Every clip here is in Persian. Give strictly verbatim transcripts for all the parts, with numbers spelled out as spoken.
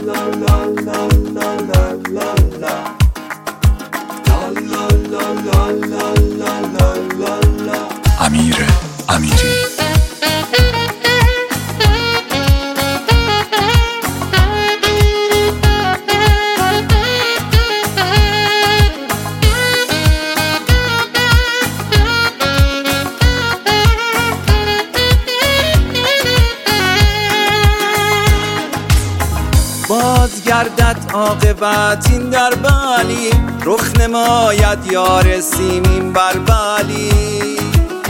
امیر امیری. بازگردد عاقبت این در بلی، رخ نماید یار سیمین بر بلی.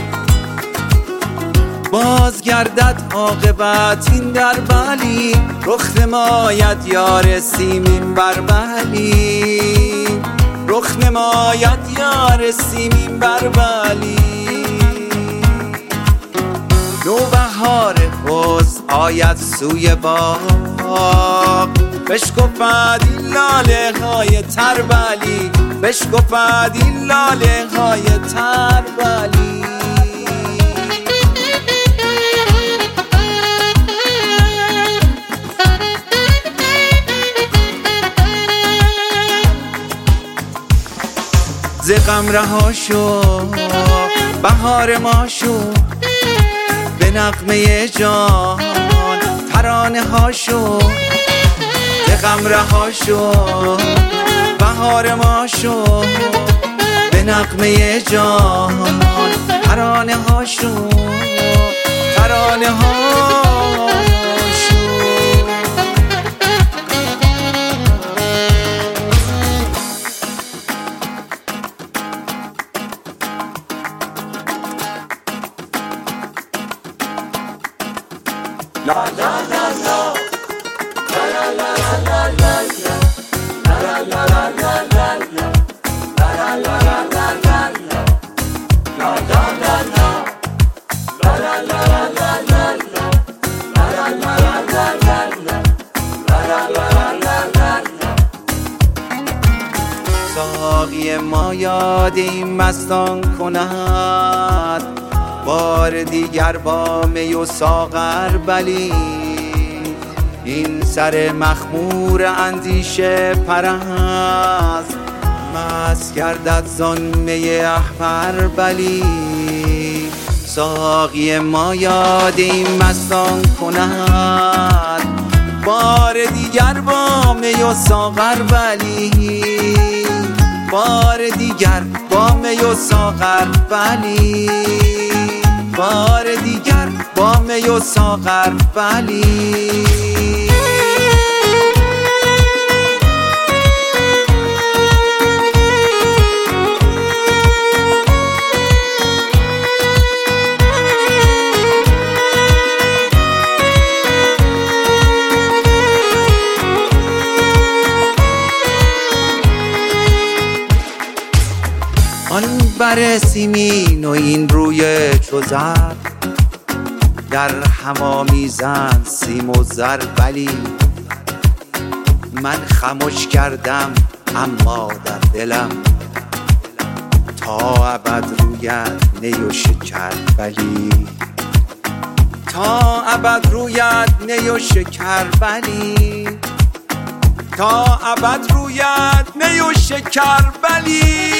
بازگردد عاقبت این در بلی، رخ نماید یار سیمین بر بلی. رخ نماید یار سیمین بر بلی. نوبهار حسن آید سوی باغ، بشکفد این لاله های تربلی، بشکفد این لاله های تربلی. ز غم رها شو بهار ما شو، به نغمه جان ترانه ها شو. ز غم رها شو بهار ما شو، به نغمه جان ترانه ها شو. ترانه ها La la la la, la la la la la la, la la la la la la, la la la la la la, la la la la, la la la la la la, la la la la la la, la la la la la la. ساقی ما یاد این مستان کند، بار دیگر با می و ساغر بلی. این سر مخمور اندیشه پرست، مست گردد زان می احمر بلی. ساقی ما یاد این مستان کند، بار دیگر با می و ساغر بلی. بار دیگر با می و ساغر بلی. بار دیگر با می و ساغر بلی. آن بر سیمین و این روی چو زر، در هم آمیزند سیم و زر بلی. من خموش کردم اما در دلم، تا ابد رویت نی و شکر بلی. تا ابد رویت نی و شکر بلی. تا ابد رویت نی و شکر بلی.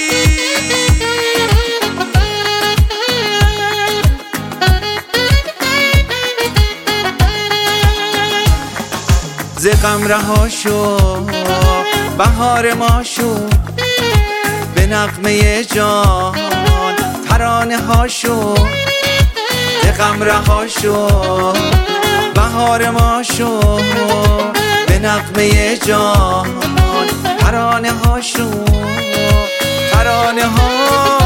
ز غم رها شو بهار ما شو، به نغمه جان ترانه ها شو. ز غم رها شو بهار ما شو، به نغمه جان ترانه ها شو. ترانه ها